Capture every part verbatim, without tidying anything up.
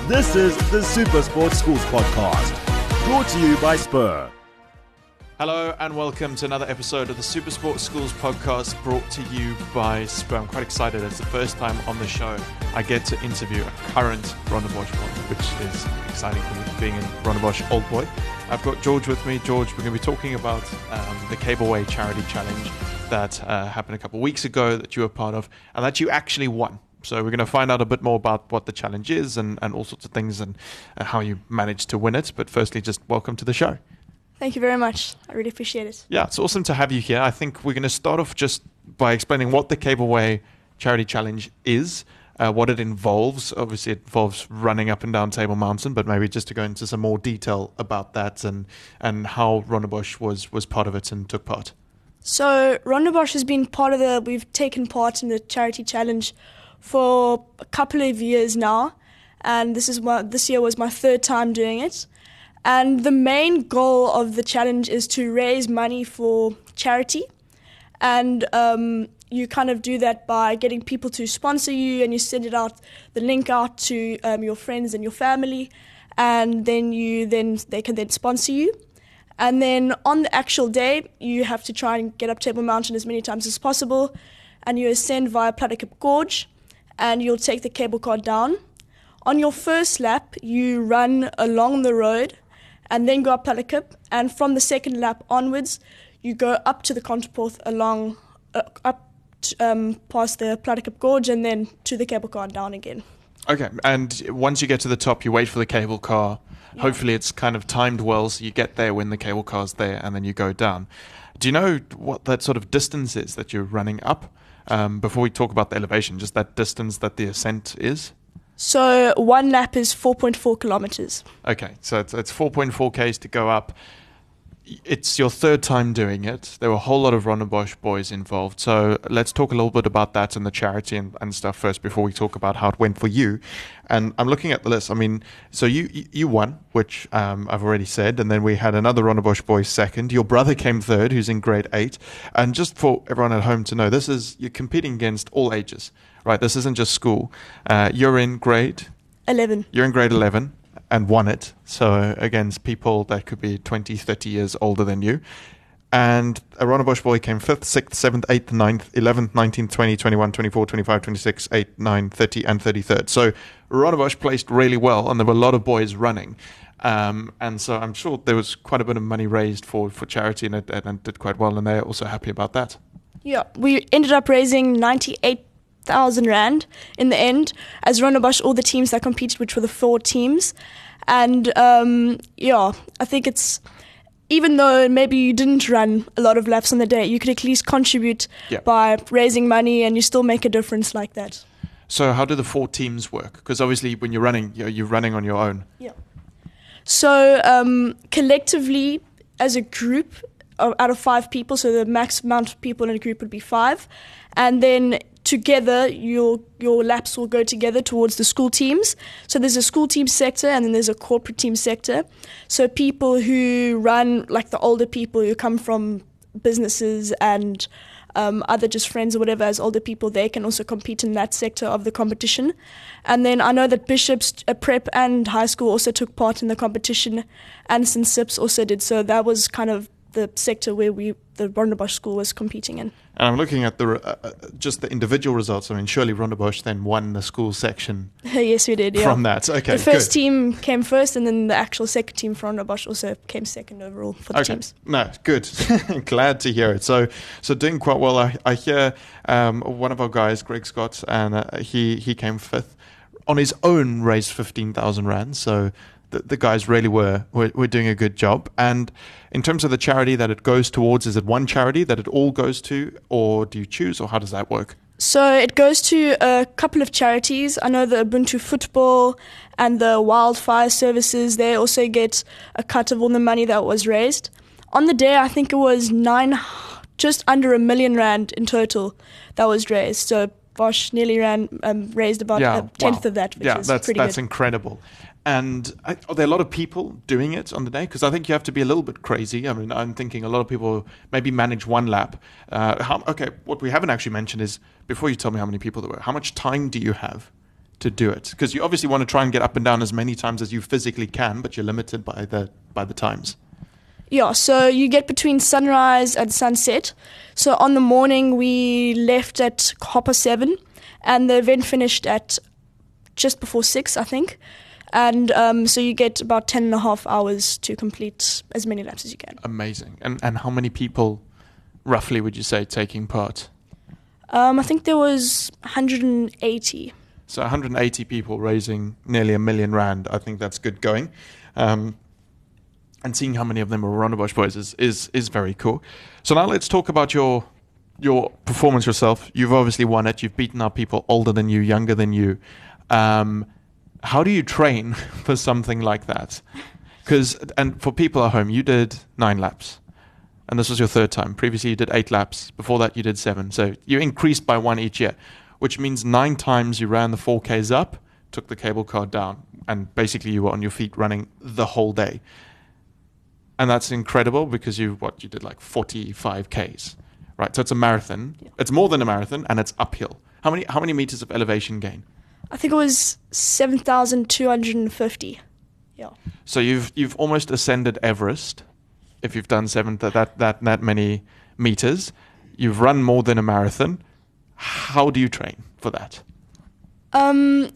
This is the Super Sports Schools Podcast, brought to you by Spur. Hello and welcome to another episode of the Super Sports Schools Podcast, brought to you by Spur. I'm quite excited. It's the first time on the show I get to interview a current Rondebosch boy, which is exciting for me, being in Rondebosch Old Boy. I've got George with me. George, we're going to be talking about um, the Cableway Charity Challenge that uh, happened a couple of weeks ago that you were part of and that you actually won. So we're going to find out a bit more about what the challenge is and, and all sorts of things and uh, how you managed to win it. But firstly, just welcome to the show. Thank you very much. I really appreciate it. Yeah, it's awesome to have you here. I think we're going to start off just by explaining what the Cableway Charity Challenge is, uh, what it involves. Obviously, it involves running up and down Table Mountain, but maybe just to go into some more detail about that and, and how Rondebosch was, was part of it and took part. So Rondebosch has been part of the, we've taken part in the Charity Challenge for a couple of years now, and this is my, this year was my third time doing it. And the main goal of the challenge is to raise money for charity, and um, you kind of do that by getting people to sponsor you, and you send it out, the link out to um, your friends and your family, and then you then they can then sponsor you. And then on the actual day, you have to try and get up Table Mountain as many times as possible, and you ascend via Platycap Gorge, and you'll take the cable car down. On your first lap, you run along the road and then go up Platycap, and from the second lap onwards, you go up to the Conterpoort along, uh, up t- um, past the Platycap Gorge and then to the cable car and down again. Okay, and once you get to the top, you wait for the cable car. Yeah. Hopefully it's kind of timed well, so you get there when the cable car's there, and then you go down. Do you know what that sort of distance is that you're running up? Um, before we talk about the elevation, just that distance that the ascent is? So one lap is four point four kilometers. Okay, so it's, it's four point four kays to go up. It's your third time doing it. There were a whole lot of Rondebosch boys involved. So let's talk a little bit about that and the charity and, and stuff first before we talk about how it went for you. And I'm looking at the list. I mean, so you you won, which um, I've already said. And then we had another Rondebosch boy second. Your brother came third, who's in grade eight. And just for everyone at home to know, this is you're competing against all ages, right? This isn't just school. Uh, you're in grade? eleven. You're in grade eleven. And won it. So against people that could be twenty, thirty years older than you. And a Rondebosch boy came fifth, sixth, seventh, eighth, ninth, eleventh, nineteenth, twentieth, twenty-first, twenty-fourth, twenty-fifth, twenty-sixth, eighth, ninth, thirtieth, and thirty-third. So Rondebosch placed really well, and there were a lot of boys running. Um, and so I'm sure there was quite a bit of money raised for, for charity, and it, and it did quite well, and they're also happy about that. Yeah, we ended up raising ninety-eight thousand rand in the end as Rondebosch, all the teams that competed, which were the four teams. And um, yeah, I think it's, even though maybe you didn't run a lot of laps on the day, you could at least contribute yeah. by raising money, and you still make a difference like that. So how do the four teams work? Because obviously when you're running, you're, you're running on your own. Yeah. So um, collectively, as a group, out of five people, so the max amount of people in a group would be five, and then together your your laps will go together towards the school teams. So there's a school team sector, and then there's a corporate team sector. So people who run, like the older people who come from businesses and um, other just friends or whatever, as older people, they can also compete in that sector of the competition. And then I know that Bishop's uh, Prep and high school also took part in the competition, and Saint Sips also did. So that was kind of the sector where we, the Rondebosch school was competing in. And I'm looking at the uh, just the individual results. I mean, surely Rondebosch then won the school section. Yes, we did. Yeah. From that, okay. The first good. team came first, and then the actual second team for Rondebosch also came second overall for the okay. teams. No, good. Glad to hear it. So, so doing quite well. I, I hear um, one of our guys, Greg Scott, and uh, he he came fifth on his own, raised fifteen thousand rand. So the, the guys really were, were were doing a good job. And in terms of the charity that it goes towards, is it one charity that it all goes to, or do you choose, or how does that work? So it goes to a couple of charities. I know the Ubuntu Football and the Wildfire Services, they also get a cut of all the money that was raised. On the day, I think it was nine, just under a million rand in total that was raised. So Bosch nearly ran um, raised about yeah, a tenth wow. of that, which yeah, is that's, pretty that's good. incredible. And I, are there a lot of people doing it on the day? Because I think you have to be a little bit crazy. I mean, I'm thinking a lot of people maybe manage one lap. Uh, how, okay, what we haven't actually mentioned is, before you tell me how many people there were, how much time do you have to do it? Because you obviously want to try and get up and down as many times as you physically can, but you're limited by the by the times. Yeah, so you get between sunrise and sunset. So on the morning we left at half past seven, and the event finished at just before six, I think. And um, so you get about ten and a half hours to complete as many laps as you can. Amazing. And and how many people, roughly, would you say taking part? Um, I think there was one hundred eighty. So one hundred eighty people raising nearly a million rand. I think that's good going. Um, and seeing how many of them are Rondebosch boys is, is, is very cool. So now let's talk about your your performance yourself. You've obviously won it. You've beaten out people older than you, younger than you. Um, how do you train for something like that? Because, and for people at home, you did nine laps. And this was your third time. Previously, you did eight laps. Before that, you did seven. So you increased by one each year, which means nine times you ran the four Ks up, took the cable car down, and basically you were on your feet running the whole day. And that's incredible because you, what, you did like forty-five Ks, right? So it's a marathon. Yeah. It's more than a marathon, and it's uphill. How many how many meters of elevation gain? I think it was seven thousand two hundred fifty. Yeah. So you've you've almost ascended Everest. If you've done seven th- that that that many meters, you've run more than a marathon. How do you train for that? Um,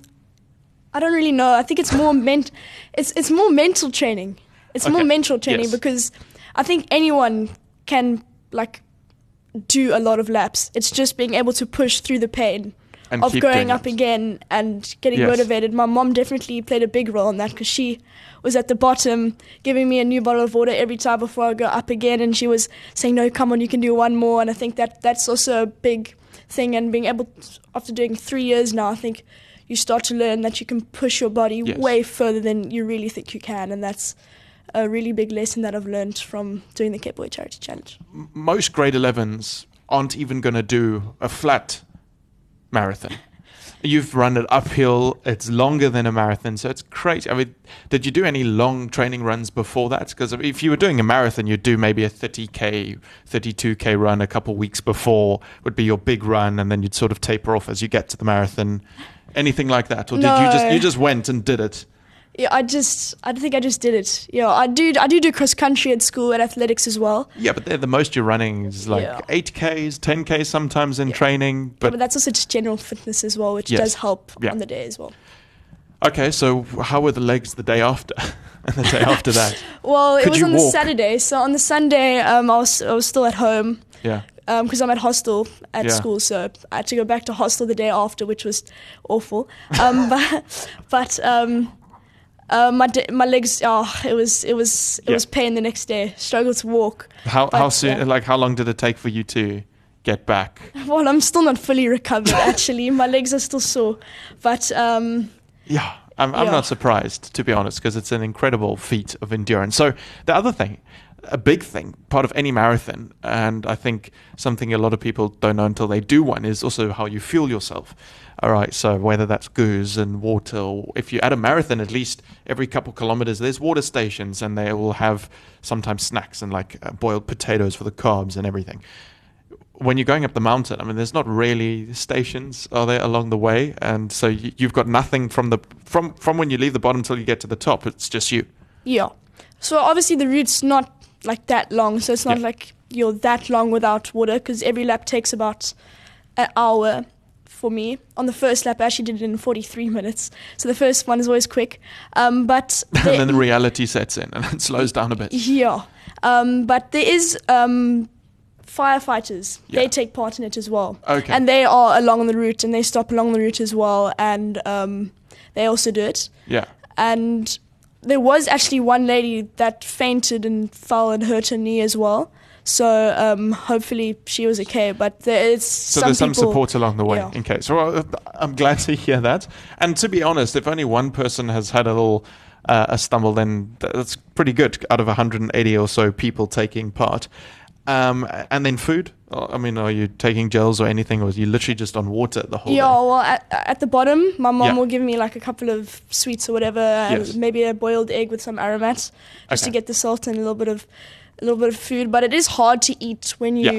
I don't really know. I think it's more ment. It's it's more mental training. It's Okay. more mental training Yes. because I think anyone can like do a lot of laps. It's just being able to push through the pain And of keep going doing up it. again and getting Yes. motivated. My mom definitely played a big role in that because she was at the bottom giving me a new bottle of water every time before I go up again, and she was saying, no, come on, you can do one more. And I think that that's also a big thing, and being able to, after doing three years now, I think you start to learn that you can push your body Yes. way further than you really think you can, and that's a really big lesson that I've learned from doing the Cape Boy Charity Challenge. M- Most grade elevens aren't even going to do a flat marathon. You've run it uphill. It's longer than a marathon, so it's crazy. I mean, did you do any long training runs before that? Because if you were doing a marathon, you'd do maybe a thirty K, thirty-two K run a couple weeks before would be your big run, and then you'd sort of taper off as you get to the marathon. Anything like that, or did you just No. you just went and did it? Yeah, I just, I think I just did it. Yeah, I do, I do do cross country at school and athletics as well. Yeah, but they're the most you're running is like Yeah. eight Ks, ten Ks sometimes in Yeah. training. But, But but that's also just general fitness as well, which Yes. does help Yeah. on the day as well. okay, so how were the legs the day after and the day after that? Well, it Could was you on walk? the Saturday, so on the Sunday, um, I was, I was still at home. Yeah. Because I'm at hostel at Yeah. school, so I had to go back to hostel the day after, which was awful. Um, but but um, uh, my d- my legs, oh, it was it was it Yeah. was pain the next day. Struggled to walk. How But, how soon? yeah. Like how long did it take for you to get back? Well, I'm still not fully recovered. Actually, my legs are still sore, but um, Yeah, I'm I'm Yeah. not surprised, to be honest, because it's an incredible feat of endurance. So the other thing, a big thing, part of any marathon, and I think something a lot of people don't know until they do one, is also how you fuel yourself. All right, so whether that's goose and water, or if you're at a marathon, at least every couple kilometers, there's water stations, and they will have sometimes snacks and like uh, boiled potatoes for the carbs and everything. When you're going up the mountain, I mean, there's not really stations, are there, along the way? And so you, you've got nothing from the from from when you leave the bottom till you get to the top. It's just you. yeah. So obviously the route's not like that long, so it's not Yeah. like you're that long without water, because every lap takes about an hour for me. On the first lap, I actually did it in forty-three minutes, so the first one is always quick. Um, but And there- then the reality sets in and it slows down a bit. yeah, um, but there is um, firefighters. Yeah. They take part in it as well, Okay. and they are along the route, and they stop along the route as well, and um, they also do it. Yeah. And there was actually one lady that fainted and fell and hurt her knee as well. So um, hopefully she was okay. But there is So some there's some people, support along the way yeah. in case. So uh, I'm glad to hear that. And to be honest, if only one person has had a little uh, a stumble, then that's pretty good out of one hundred eighty or so people taking part. Um, and then food. I mean, are you taking gels or anything, or are you literally just on water the whole Yeah, day? well, at, at the bottom, my mom Yeah. will give me like a couple of sweets or whatever, and Yes. maybe a boiled egg with some aromats, just Okay. to get the salt and a little bit of a little bit of food. But it is hard to eat when you Yeah.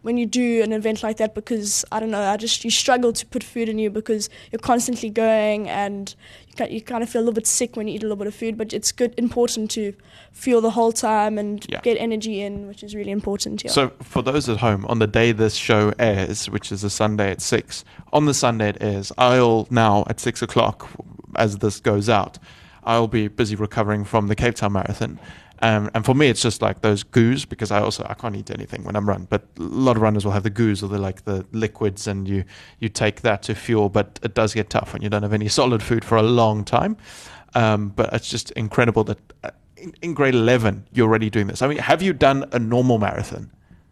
when you do an event like that, because I don't know, I just you struggle to put food in you because you're constantly going, and you kind you kind of feel a little bit sick when you eat a little bit of food. But it's good, important to fuel the whole time and Yeah. get energy in, which is really important. Yeah. So for those at home, on the day this show airs, which is a Sunday at six, on the Sunday it airs, I'll now at six o'clock, as this goes out, I'll be busy recovering from the Cape Town Marathon. Um, and for me, it's just like those goos, because I also I can't eat anything when I'm run. But a lot of runners will have the goos, or the like the liquids, and you you take that to fuel. But it does get tough when you don't have any solid food for a long time. Um, but it's just incredible that uh, in, in grade eleven you're already doing this. I mean, have you done a normal marathon?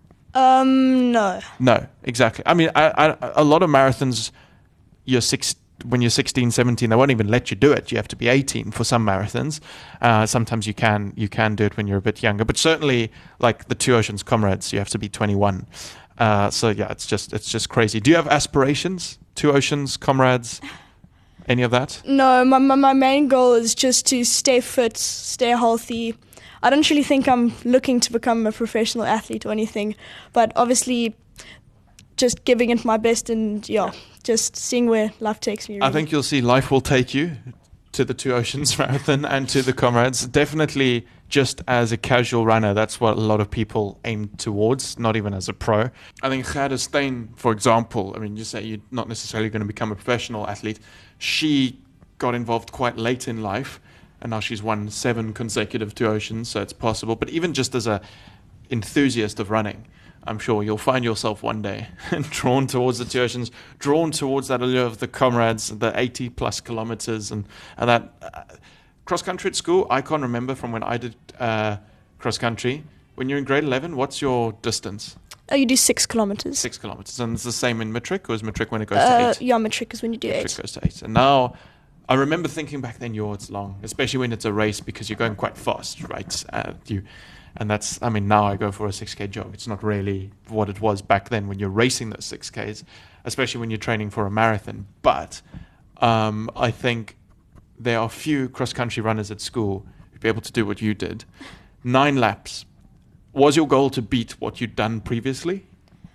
Um, no. No, exactly. I mean, I, I, a lot of marathons, you're six. When you're sixteen, seventeen, they won't even let you do it. You have to be eighteen for some marathons. Uh, sometimes you can you can do it when you're a bit younger, but certainly like the Two Oceans Comrades, you have to be twenty-one. Uh, so yeah, it's just it's just crazy. Do you have aspirations? Two Oceans Comrades? Any of that? No, my, my my main goal is just to stay fit, stay healthy. I don't really think I'm looking to become a professional athlete or anything, but obviously just giving it my best and yeah, just seeing where life takes me. Really. I think you'll see life will take you to the Two Oceans Marathon and to the Comrades. Definitely just as a casual runner, that's what a lot of people aim towards, not even as a pro. I think Gerda Steyn, for example, I mean, you say you're not necessarily going to become a professional athlete. She got involved quite late in life, and now she's won seven consecutive Two Oceans, so it's possible. But even just as a enthusiast of running, I'm sure you'll find yourself one day drawn towards the Two Oceans, drawn towards that allure of the Comrades, the eighty plus kilometers, and, and that uh, cross country at school. I can't remember from when I did uh, cross country. When you're in grade eleven, what's your distance? Oh, you do six kilometers. Six kilometers. And it's the same in matric, or is matric when it goes Uh, to eight? yeah, matric is when you do Matric eight. goes to eight. And now I remember thinking back then, yo, it's long, especially when it's a race because you're going quite fast, right? Uh, you. And that's, I mean, now I go for a six K jog. It's not really what it was back then when you're racing those six Ks, especially when you're training for a marathon. But um, I think there are few cross-country runners at school who'd be able to do what you did. Nine laps. Was your goal to beat what you'd done previously?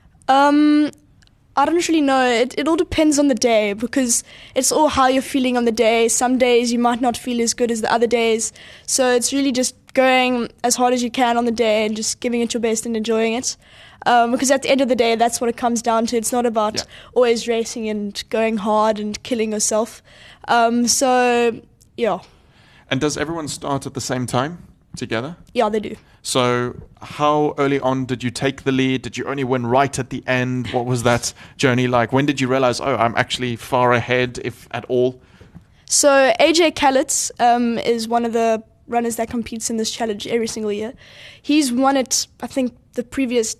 Um, I don't really know. It it all depends on the day, because it's all how you're feeling on the day. Some days you might not feel as good as the other days. So it's really just going as hard as you can on the day and just giving it your best and enjoying it. Um, because at the end of the day, that's what it comes down to. It's not about Yeah. always racing and going hard and killing yourself. Um, so, yeah. And does everyone start at the same time together? Yeah, they do. So how early on did you take the lead? Did you only win right at the end? What was that journey like? When did you realize, oh, I'm actually far ahead, if at all? So A J Kalitz um, is one of the runners that competes in this challenge every single year. He's won it, I think, the previous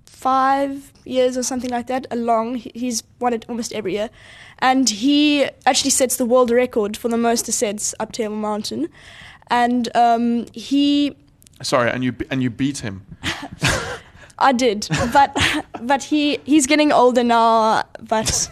five years or something like that, along. He- He's won it almost every year. And he actually sets the world record for the most ascents up Table Mountain. And um, he... Sorry, and you and you beat him. I did, but but he he's getting older now, but...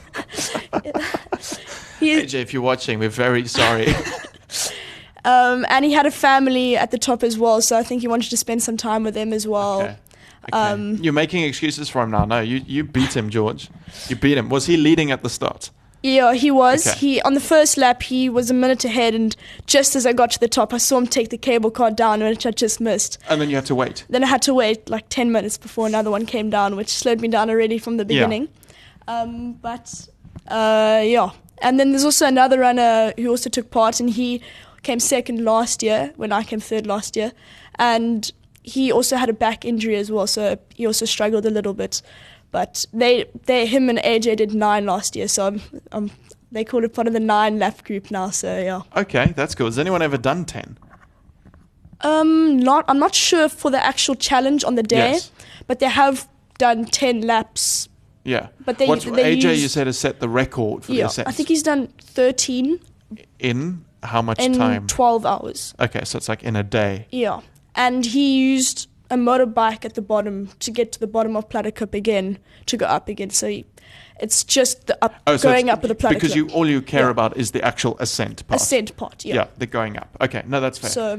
he, A J, if you're watching, we're very sorry. Um, and he had a family at the top as well, so I think he wanted to spend some time with them as well. Okay. Okay. Um, You're making excuses for him now. No, you, you beat him, George. You beat him. Was he leading at the start? Yeah, he was. Okay. He on the first lap, he was a minute ahead, and just as I got to the top, I saw him take the cable car down, which I just missed. And then you had to wait. Then I had to wait like ten minutes before another one came down, which slowed me down already from the Yeah. beginning. Um, but, uh, yeah. And then there's also another runner who also took part, and he came second last year when I came third last year. And he also had a back injury as well, so he also struggled a little bit. But they, they, him and A J did nine last year, so I'm, I'm, they call it part of the nine lap group now. So yeah. Okay, that's cool. Has anyone ever done ten? Um, not. I'm not sure for the actual challenge on the day, Yes. but they have done ten laps. Yeah. But they- What's, they A J, you use- said, has set the record for Yeah, the ascent. I think he's done thirteen In how much in time? twelve hours. Okay, so it's like in a day. Yeah, and he used a motorbike at the bottom to get to the bottom of Platteklip again to go up again. So he, it's just the up, Oh, so going it's- up with the Platteklip. Because you all you care Yeah. about is the actual ascent part. ascent part. Yeah. Yeah, the going up. Okay, no, that's fair. So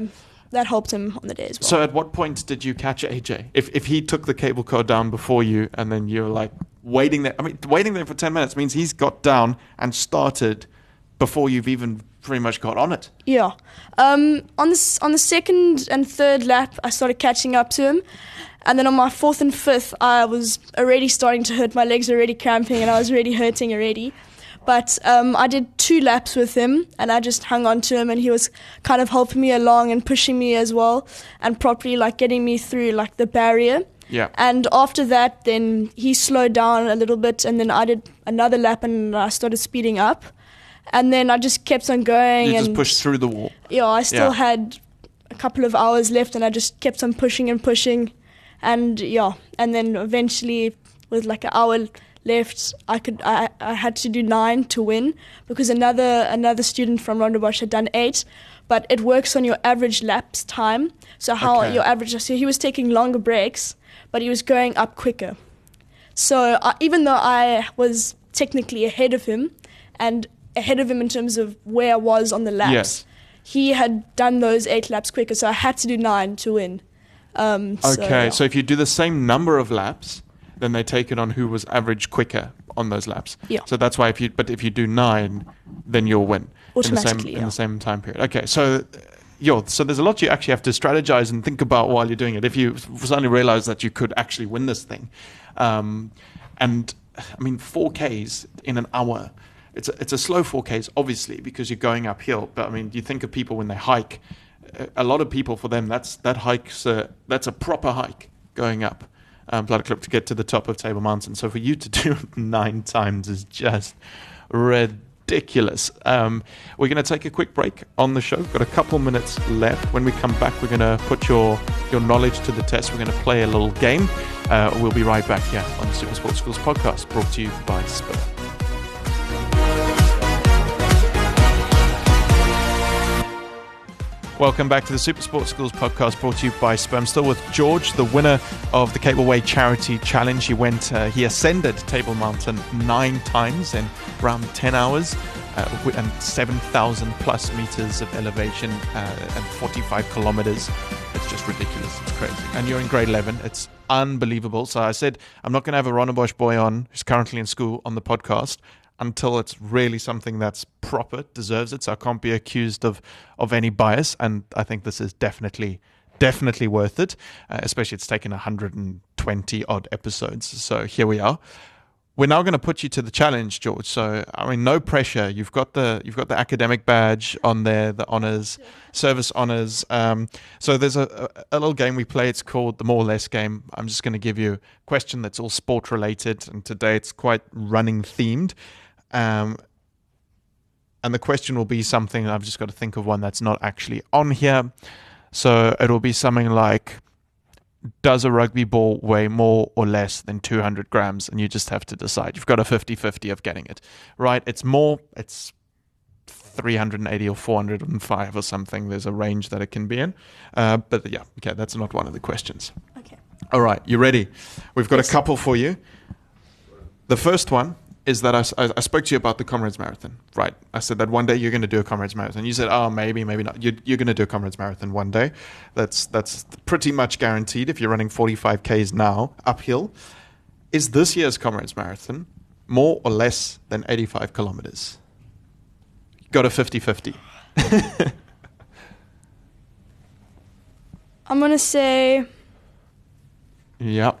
that helped him on the day as well. So at what point did you catch A J? If if he took the cable car down before you, and then you were like waiting there. I mean, waiting there for ten minutes means he's got down and started before you've even pretty much got on it. Yeah. Um, on the on the second and third lap, I started catching up to him, and then on my fourth and fifth, I was already starting to hurt. My legs were already cramping, and I was already hurting already. But um, I did two laps with him, and I just hung on to him, and he was kind of helping me along and pushing me as well, and properly like getting me through like the barrier. Yeah. And after that, then he slowed down a little bit, and then I did another lap, and I started speeding up, and then I just kept on going. You and just pushed through the wall. Yeah, I still Yeah. had a couple of hours left, and I just kept on pushing and pushing, and yeah, and then eventually, with like an hour left, I could I, I had to do nine to win, because another another student from Rondebosch had done eight, but it works on your average laps time. So how Okay. your average, so he was taking longer breaks, but he was going up quicker. So uh, even though I was technically ahead of him, and ahead of him in terms of where I was on the laps, Yes. he had done those eight laps quicker, so I had to do nine to win. Um, so, Okay, yeah. so if you do the same number of laps, then they take it on who was average quicker on those laps. Yeah. So that's why if you, but if you do nine, then you'll win in the same Automatically, in yeah. the same time period. Okay, so uh, yo, so there's a lot you actually have to strategize and think about while you're doing it. If you suddenly realize that you could actually win this thing, um, and I mean four Ks in an hour. It's a, it's a slow four Ks, obviously, because you're going uphill. But I mean, you think of people when they hike. A- A lot of people, for them, that's that hike's a, that's a proper hike going up um, Bloodclip to get to the top of Table Mountain. So for you to do it nine times is just ridiculous. Um, we're going to take a quick break on the show. We've got a couple minutes left. When we come back, we're going to put your your knowledge to the test. We're going to play a little game. Uh, we'll be right back here on the Super Sports Schools podcast, brought to you by Spur. Welcome back to the Super Sports Schools podcast, brought to you by Spur. I'm still with George, the winner of the Cableway Charity Challenge. He went, uh, he ascended Table Mountain nine times in around ten hours, uh, wi- and seven thousand plus meters of elevation, uh, and forty-five kilometers. It's just ridiculous. It's crazy. And you're in grade eleven. It's unbelievable. So I said, I'm not going to have a Rondebosch boy on who's currently in school on the podcast until it's really something that's proper, deserves it. So I can't be accused of, of any bias. And I think this is definitely, definitely worth it. Uh, especially it's taken one hundred twenty odd episodes. So here we are. We're now going to put you to the challenge, George. So I mean, no pressure. You've got the you've got the academic badge on there, the honors, service honors. Um, so there's a, a, a little game we play. It's called the More or Less game. I'm just going to give you a question that's all sport related, and today it's quite running themed. Um, and the question will be something, I've just got to think of one that's not actually on here. So it'll be something like, does a rugby ball weigh more or less than two hundred grams? And you just have to decide. You've got a fifty-fifty of getting it, right? It's more, it's three hundred eighty or four hundred five or something. There's a range that it can be in. Uh, but yeah, okay, that's not one of the questions. Okay. All right, you ready? We've got Yes. a couple for you. The first one is that I, s- I- I spoke to you about the Comrades Marathon, right? I said that one day you're going to do a Comrades Marathon. You said, oh, maybe, maybe not. You're, you're going to do a Comrades Marathon one day. That's that's pretty much guaranteed if you're running forty-five Ks now, uphill. Is this year's Comrades Marathon more or less than eighty-five kilometers? You got a fifty-fifty. I'm going to say, Yeah.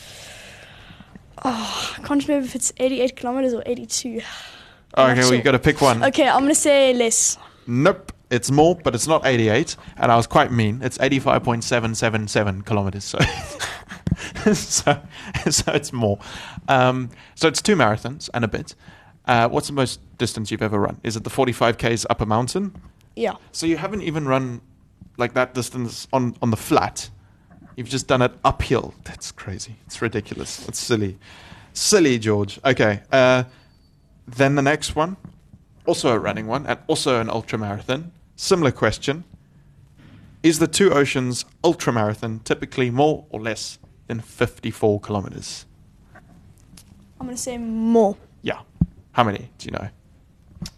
I can't remember if it's eighty-eight kilometers or eighty-two. I'm Okay, not well, you sure. got to pick one. Okay, I'm going to say less. Nope, it's more, but it's not eighty-eight. And I was quite mean. It's eighty-five point seven seven seven kilometers. So, so, so it's more. Um, so it's two marathons and a bit. Uh, what's the most distance you've ever run? Is it the forty-five Ks up a mountain? Yeah. So you haven't even run like that distance on, on the flat. You've just done it uphill. That's crazy. It's ridiculous. It's silly. Silly, George. Okay. Uh, then the next one, also a running one, and also an ultra marathon. Similar question. Is the Two Oceans ultra marathon typically more or less than fifty-four kilometers? I'm going to say more. Yeah. How many do you know?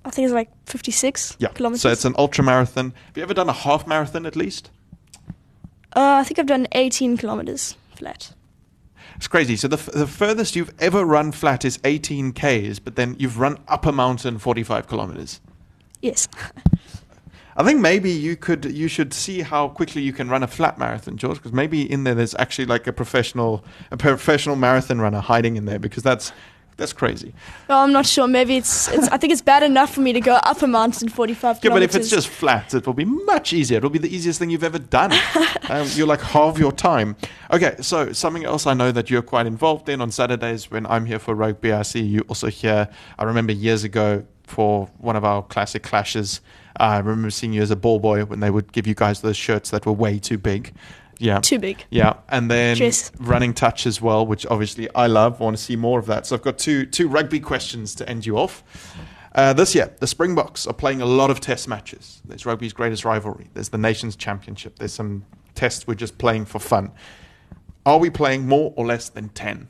I think it's like fifty-six Yeah. kilometers. So it's an ultra marathon. Have you ever done a half marathon at least? Uh, I think I've done eighteen kilometers flat. It's crazy. So the f- the furthest you've ever run flat is eighteen kays, but then you've run up a mountain forty-five kilometers. Yes. I think maybe you could you should see how quickly you can run a flat marathon, George, because maybe in there there's actually like a professional a professional marathon runner hiding in there, because that's that's crazy. Well, I'm not sure. Maybe it's, it's. I think it's bad enough for me to go up a mountain forty-five Yeah, but kilometers. if it's just flat, it will be much easier. It will be the easiest thing you've ever done. um, you're like half your time. Okay, so something else I know that you're quite involved in on Saturdays when I'm here for rugby. I see you also here. I remember years ago for one of our classic clashes, I remember seeing you as a ball boy when they would give you guys those shirts that were way too big. Yeah. Too big. Yeah, and then Dress. running touch as well, which obviously I love. I want to see more of that. So I've got two two rugby questions to end you off. Uh, this year, the Springboks are playing a lot of test matches. There's rugby's greatest rivalry. There's the Nations Championship. There's some tests we're just playing for fun. Are we playing more or less than ten?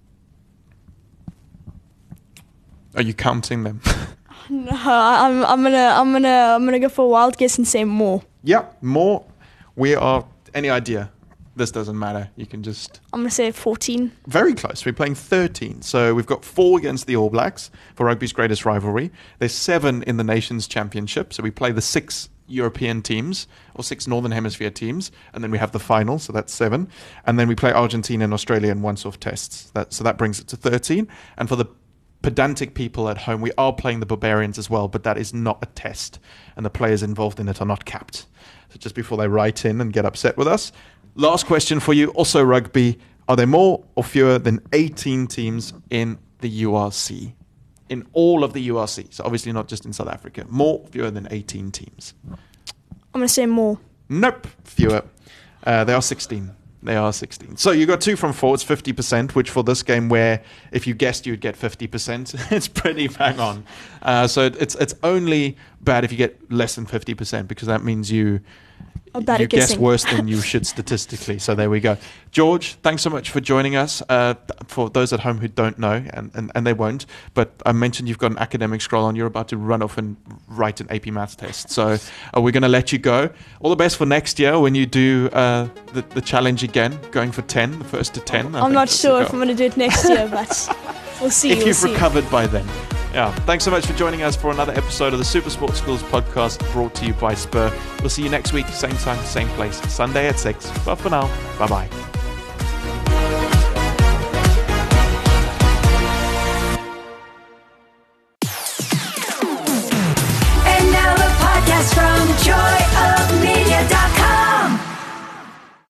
Are you counting them? No, I'm. I'm gonna. I'm gonna. I'm gonna go for a wild guess and say more. Yeah, more. We are. Any idea? This doesn't matter. You can just. I'm gonna say fourteen. Very close. We're playing thirteen. So we've got four against the All Blacks for rugby's greatest rivalry. There's seven in the Nations Championship. So we play the six European teams or six Northern Hemisphere teams. And then we have the final. So that's seven. And then we play Argentina and Australia in once-off tests. That, so that brings it to thirteen. And for the pedantic people at home, we are playing the Barbarians as well, but that is not a test. And the players involved in it are not capped. So just before they write in and get upset with us. Last question for you, also rugby. Are there more or fewer than eighteen teams in the U R C? In all of the U R C. So obviously not just in South Africa. More or fewer than eighteen teams? I'm gonna say more. Nope, fewer. Uh, they are sixteen. They are sixteen. So you got two from four. It's fifty percent, which for this game where if you guessed you'd get fifty percent, it's pretty bang on. Uh, so it's it's only bad if you get less than fifty percent, because that means you Oh, bad you at guess guessing. worse than you should statistically. So there we go. George, thanks so much for joining us. Uh, th- for those at home who don't know, and, and, and they won't, but I mentioned you've got an academic scroll on. You're about to run off and write an A P Maths test. So uh, we're going to let you go. All the best for next year when you do uh, the, the challenge again, going for ten, the first to ten. I I'm think not that's sure the if goal. I'm gonna do it next year, but we'll see. If we'll you've see. recovered by then. Yeah. Thanks so much for joining us for another episode of the Super Sport Schools podcast, brought to you by Spur. We'll see you next week, same time, same place, Sunday at six. But for now, bye-bye.